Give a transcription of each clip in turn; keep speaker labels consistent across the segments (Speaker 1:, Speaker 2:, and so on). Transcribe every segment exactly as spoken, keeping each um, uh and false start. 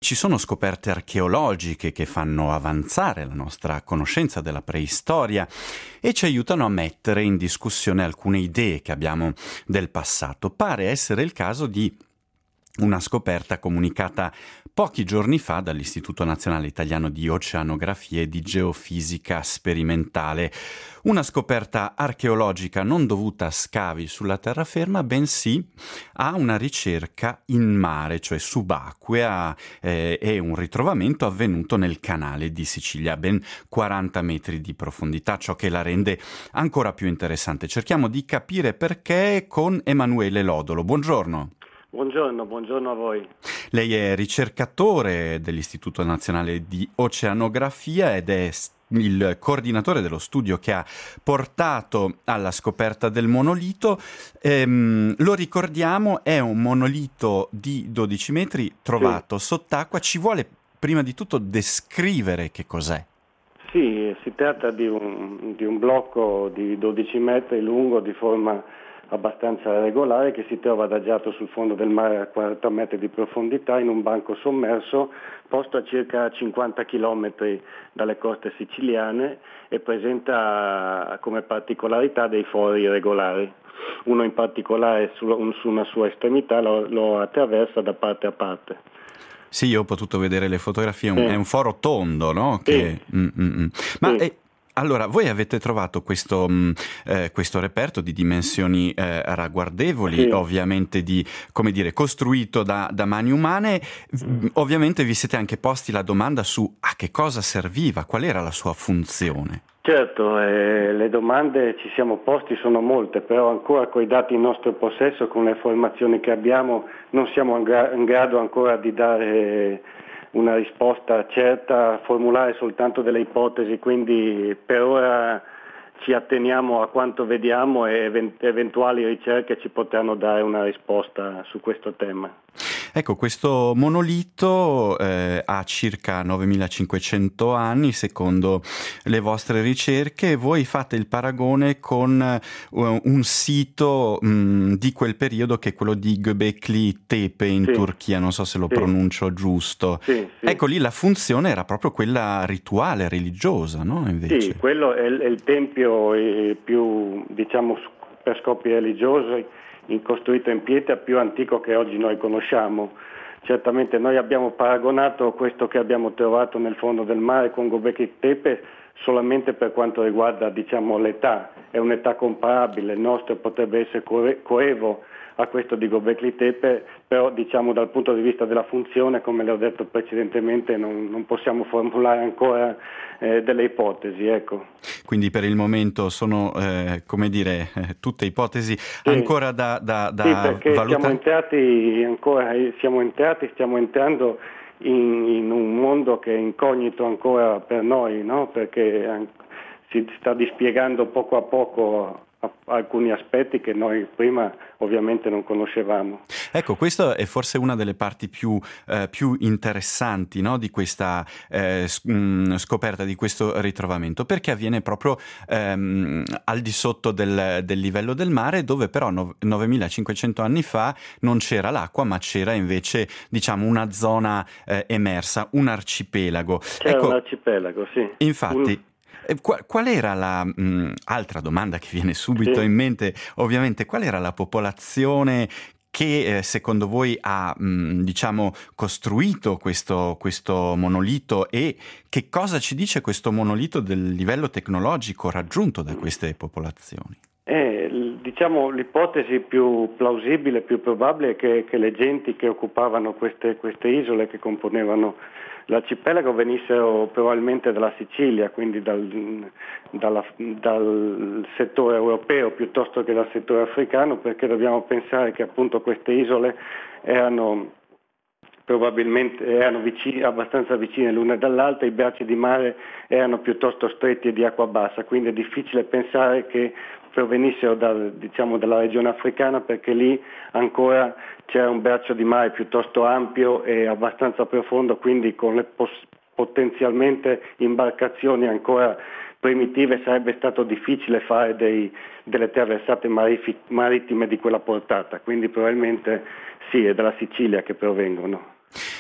Speaker 1: ci sono scoperte archeologiche che fanno avanzare la nostra conoscenza della preistoria e ci aiutano a mettere in discussione alcune idee che abbiamo del passato. Pare essere il caso di una scoperta comunicata pochi giorni fa dall'Istituto Nazionale Italiano di Oceanografia e di Geofisica Sperimentale. Una scoperta archeologica non dovuta a scavi sulla terraferma, bensì a una ricerca in mare, cioè subacquea, eh, e un ritrovamento avvenuto nel canale di Sicilia, a ben quaranta metri di profondità, ciò che la rende ancora più interessante. Cerchiamo di capire perché con Emanuele Lodolo. Buongiorno.
Speaker 2: Buongiorno, buongiorno a voi.
Speaker 1: Lei è ricercatore dell'Istituto Nazionale di Oceanografia ed è il coordinatore dello studio che ha portato alla scoperta del monolito. Ehm, lo ricordiamo, è un monolito di dodici metri trovato sì. sott'acqua. Ci vuole prima di tutto descrivere che cos'è?
Speaker 2: Sì, si tratta di un, di un blocco di dodici metri lungo, di forma abbastanza regolare, che si trova adagiato sul fondo del mare a quaranta metri di profondità in un banco sommerso posto a circa cinquanta chilometri dalle coste siciliane e presenta come particolarità dei fori irregolari. Uno in particolare su, su una sua estremità lo, lo attraversa da parte a parte.
Speaker 1: Sì, io ho potuto vedere le fotografie,
Speaker 2: sì.
Speaker 1: È un foro tondo, no? Che...
Speaker 2: Sì.
Speaker 1: Mm, mm, mm. Ma
Speaker 2: sì.
Speaker 1: è... Allora, voi avete trovato questo, mh, eh, questo reperto di dimensioni eh, ragguardevoli,
Speaker 2: sì.
Speaker 1: ovviamente di, come dire, costruito da, da mani umane.
Speaker 2: Mm.
Speaker 1: Ovviamente vi siete anche posti la domanda su a che cosa serviva, qual era la sua funzione.
Speaker 2: Certo, eh, le domande ci siamo posti sono molte, però ancora con i dati in nostro possesso, con le informazioni che abbiamo, non siamo in, gra- in grado ancora di dare una risposta certa, formulare soltanto delle ipotesi, quindi per ora ci atteniamo a quanto vediamo e event- eventuali ricerche ci potranno dare una risposta su questo tema.
Speaker 1: Ecco, questo monolito eh, ha circa novemilacinquecento anni, secondo le vostre ricerche, e voi fate il paragone con uh, un sito mh, di quel periodo che è quello di Göbekli Tepe in
Speaker 2: sì.
Speaker 1: Turchia, non so se lo
Speaker 2: sì.
Speaker 1: pronuncio giusto.
Speaker 2: Sì, sì.
Speaker 1: Ecco, lì la funzione era proprio quella rituale, religiosa, no? Invece.
Speaker 2: Sì, quello è il, è il tempio più, diciamo, per scopi religiosi, costruito in pietra, più antico che oggi noi conosciamo. Certamente noi abbiamo paragonato questo che abbiamo trovato nel fondo del mare con Göbekli Tepe solamente per quanto riguarda, diciamo, l'età. È un'età comparabile, il nostro potrebbe essere co- coevo a questo di Göbekli Tepe, però diciamo dal punto di vista della funzione, come le ho detto precedentemente, non, non possiamo formulare ancora eh, delle ipotesi, ecco.
Speaker 1: Quindi per il momento sono, eh, come dire, eh, tutte ipotesi
Speaker 2: sì.
Speaker 1: ancora da, da, da
Speaker 2: sì, perché
Speaker 1: valutare?
Speaker 2: siamo entrati ancora, siamo entrati, stiamo entrando in, in un mondo che è incognito ancora per noi, no? Perché si sta dispiegando poco a poco alcuni aspetti che noi prima ovviamente non conoscevamo.
Speaker 1: Ecco, questa è forse una delle parti più, eh, più interessanti, no, di questa eh, scoperta, di questo ritrovamento, perché avviene proprio ehm, al di sotto del, del livello del mare, dove però novemilacinquecento anni fa non c'era l'acqua, ma c'era invece, diciamo, una zona eh, emersa, un arcipelago.
Speaker 2: C'era
Speaker 1: ecco,
Speaker 2: un arcipelago, sì.
Speaker 1: Infatti...
Speaker 2: Un...
Speaker 1: Qual, qual era la mh, altra domanda che viene subito
Speaker 2: sì.
Speaker 1: in mente, ovviamente, qual era la popolazione che eh, secondo voi ha mh, diciamo costruito questo, questo monolito, e che cosa ci dice questo monolito del livello tecnologico raggiunto da queste popolazioni?
Speaker 2: Eh, diciamo l'ipotesi più plausibile, più probabile è che, che le genti che occupavano queste, queste isole che componevano l'arcipelago venissero probabilmente dalla Sicilia, quindi dal, dalla, dal settore europeo piuttosto che dal settore africano, perché dobbiamo pensare che appunto queste isole erano probabilmente erano vicine, abbastanza vicine l'una dall'altra, i bracci di mare erano piuttosto stretti e di acqua bassa, quindi è difficile pensare che provenissero dal, diciamo, dalla regione africana, perché lì ancora c'era un braccio di mare piuttosto ampio e abbastanza profondo, quindi con le pos- potenzialmente imbarcazioni ancora primitive sarebbe stato difficile fare dei, delle traversate marifi- marittime di quella portata, quindi probabilmente sì, è dalla Sicilia che provengono.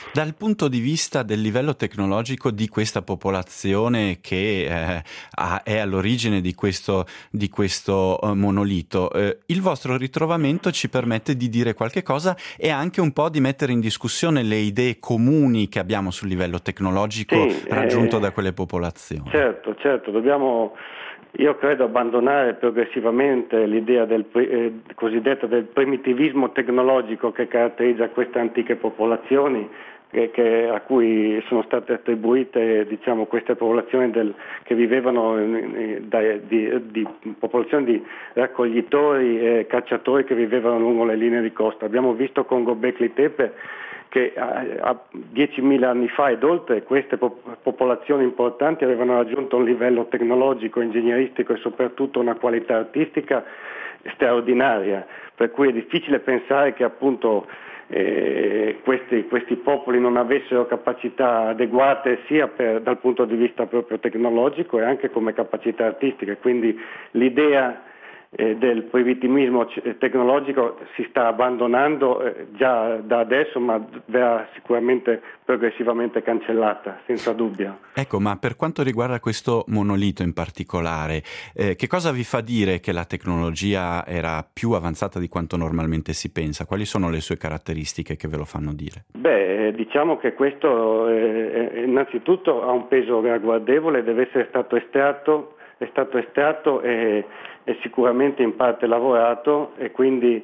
Speaker 1: Dal punto di vista del livello tecnologico di questa popolazione che eh, ha, è all'origine di questo, di questo uh, monolito, eh, il vostro ritrovamento ci permette di dire qualche cosa e anche un po' di mettere in discussione le idee comuni che abbiamo sul livello tecnologico
Speaker 2: Sì,
Speaker 1: raggiunto
Speaker 2: eh,
Speaker 1: da quelle popolazioni.
Speaker 2: certo, certo, dobbiamo, io credo, abbandonare progressivamente l'idea del eh, cosiddetto del primitivismo tecnologico che caratterizza queste antiche popolazioni, che, che, a cui sono state attribuite, diciamo, queste popolazioni del, che vivevano eh, da, di, di popolazioni di raccoglitori e cacciatori che vivevano lungo le linee di costa. Abbiamo visto con Göbekli Tepe che a, a diecimila anni fa ed oltre queste pop- popolazioni importanti avevano raggiunto un livello tecnologico, ingegneristico e soprattutto una qualità artistica straordinaria, per cui è difficile pensare che appunto eh, questi, questi popoli non avessero capacità adeguate sia per, dal punto di vista proprio tecnologico e anche come capacità artistica, quindi l'idea Eh, del primitivismo tecnologico si sta abbandonando eh, già da adesso, ma verrà sicuramente progressivamente cancellata, senza dubbio.
Speaker 1: Ecco, ma per quanto riguarda questo monolito in particolare, eh, che cosa vi fa dire che la tecnologia era più avanzata di quanto normalmente si pensa? Quali sono le sue caratteristiche che ve lo fanno dire?
Speaker 2: Beh, diciamo che questo eh, innanzitutto ha un peso ragguardevole, deve essere stato estratto, è stato estratto e è sicuramente in parte lavorato e quindi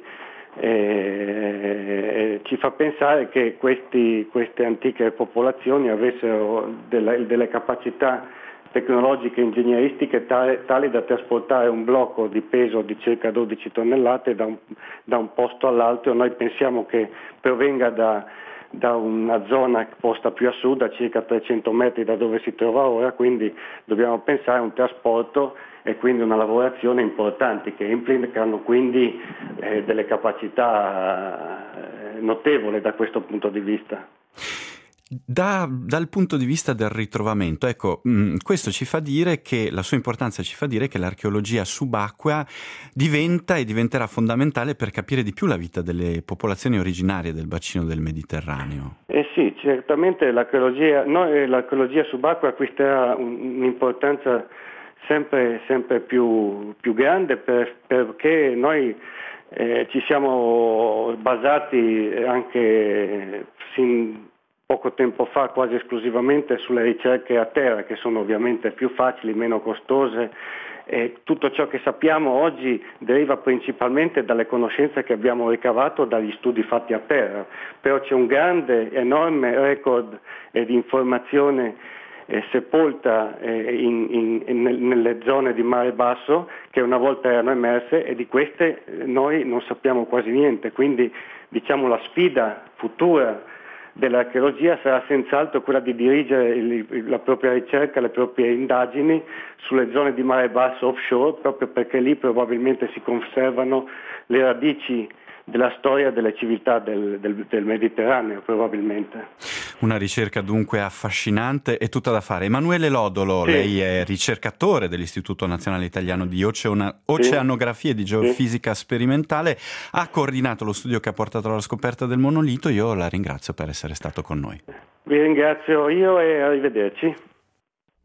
Speaker 2: eh, ci fa pensare che questi, queste antiche popolazioni avessero delle, delle capacità tecnologiche e ingegneristiche tali, tali da trasportare un blocco di peso di circa dodici tonnellate da un, da un posto all'altro. Noi pensiamo che provenga da da una zona posta più a sud, a circa trecento metri da dove si trova ora, quindi dobbiamo pensare a un trasporto e quindi una lavorazione importanti che implicano quindi eh, delle capacità eh, notevoli da questo punto di vista.
Speaker 1: Da, dal punto di vista del ritrovamento, ecco, mh, questo ci fa dire che la sua importanza ci fa dire che l'archeologia subacquea diventa e diventerà fondamentale per capire di più la vita delle popolazioni originarie del bacino del Mediterraneo.
Speaker 2: Eh sì, certamente l'archeologia, no, l'archeologia subacquea acquisterà un'importanza sempre, sempre più, più grande per, perché noi eh, ci siamo basati anche sin poco tempo fa quasi esclusivamente sulle ricerche a terra, che sono ovviamente più facili, meno costose. E tutto ciò che sappiamo oggi deriva principalmente dalle conoscenze che abbiamo ricavato dagli studi fatti a terra, però c'è un grande, enorme record eh, di informazione eh, sepolta eh, in, in, nelle zone di mare basso che una volta erano emerse e di queste eh, noi non sappiamo quasi niente, quindi diciamo la sfida futura dell'archeologia sarà senz'altro quella di dirigere il, la propria ricerca, le proprie indagini sulle zone di mare basso offshore, proprio perché lì probabilmente si conservano le radici della storia delle civiltà del, del, del Mediterraneo, probabilmente.
Speaker 1: Una ricerca dunque affascinante e tutta da fare. Emanuele Lodolo, sì. Lei è ricercatore dell'Istituto Nazionale Italiano di Oceana- Oceanografia e di Geofisica sì. Sperimentale, ha coordinato lo studio che ha portato alla scoperta del monolito. Io la ringrazio per essere stato con noi.
Speaker 2: Vi ringrazio io e arrivederci.